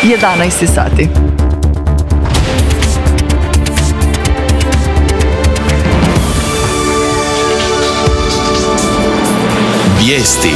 11 sati. Vijesti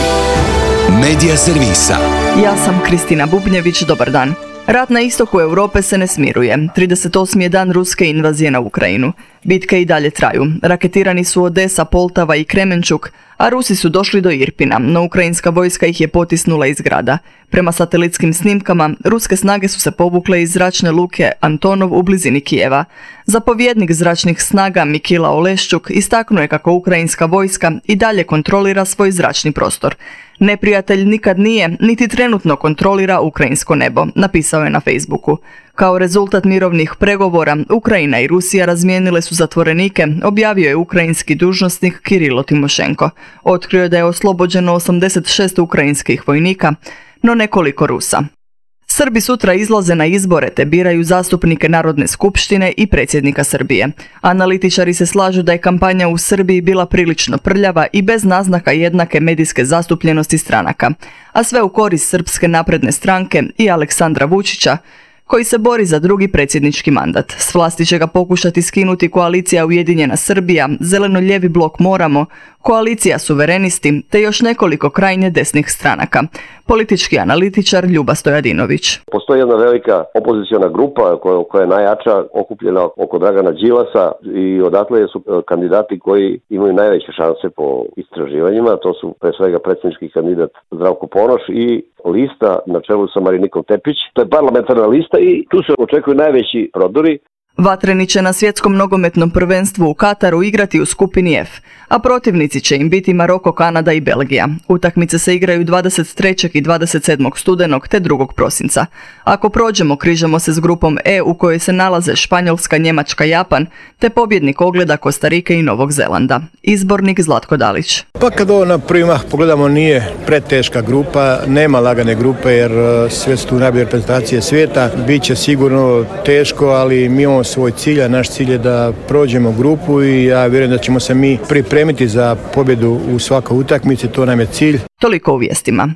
Medija servisa. Ja sam Kristina Bubnjević, dobar dan. Rat na istoku Europe se ne smiruje. 38. je dan ruske invazije na Ukrajinu. Bitke i dalje traju. Raketirani su Odesa, Poltava i Kremenčuk, a Rusi su došli do Irpina, no ukrajinska vojska ih je potisnula iz grada. Prema satelitskim snimkama, ruske snage su se povukle iz zračne luke Antonov u blizini Kijeva. Zapovjednik zračnih snaga Mikila Oleščuk istaknuo je kako ukrajinska vojska i dalje kontrolira svoj zračni prostor. Neprijatelj nikad nije, niti trenutno kontrolira ukrajinsko nebo, napisao je na Facebooku. Kao rezultat mirovnih pregovora, Ukrajina i Rusija razmijenile su zatvorenike, objavio je ukrajinski dužnosnik Kirilo Timošenko. Otkrio je da je oslobođeno 86 ukrajinskih vojnika, no nekoliko Rusa. Srbi sutra izlaze na izbore te biraju zastupnike Narodne skupštine i predsjednika Srbije. Analitičari se slažu da je kampanja u Srbiji bila prilično prljava i bez naznaka jednake medijske zastupljenosti stranaka, a sve u korist Srpske napredne stranke i Aleksandra Vučića, koji se bori za drugi predsjednički mandat. S vlasti će ga pokušati skinuti koalicija Ujedinjena Srbija, Zeleno-ljevi blok Moramo, koalicija Suverenisti te još nekoliko krajnje desnih stranaka. Politički analitičar Ljuba Stojadinović. Postoji jedna velika opoziciona grupa koja je najjača, okupljena oko Dragana Đilasa i odatle su kandidati koji imaju najveće šanse po istraživanjima. To su pre svega predsjednički kandidat Zdravko Ponoš i lista na čelu sa Marinikom Tepić. To je parlamentarna lista i tu se očekuju najveći prodori. Vatreni će na svjetskom nogometnom prvenstvu u Kataru igrati u skupini F, a protivnici će im biti Maroko, Kanada i Belgija. Utakmice se igraju 23. i 27. studenog te 2. prosinca. Ako prođemo, križamo se s grupom E u kojoj se nalaze Španjolska, Njemačka, Japan, te pobjednik ogleda Kostarike i Novog Zelanda. Izbornik Zlatko Dalić. Pa kad ovo na prvi mah pogledamo, nije preteška grupa, nema lagane grupe jer sve su tu najbolje reprezentacije svijeta. Biće sigurno teško, ali mi imamo svoj cilj, a naš cilj je da prođemo grupu i ja vjerujem da ćemo se mi pripremiti za pobjedu u svakoj utakmici, to nam je cilj. Toliko u vijestima.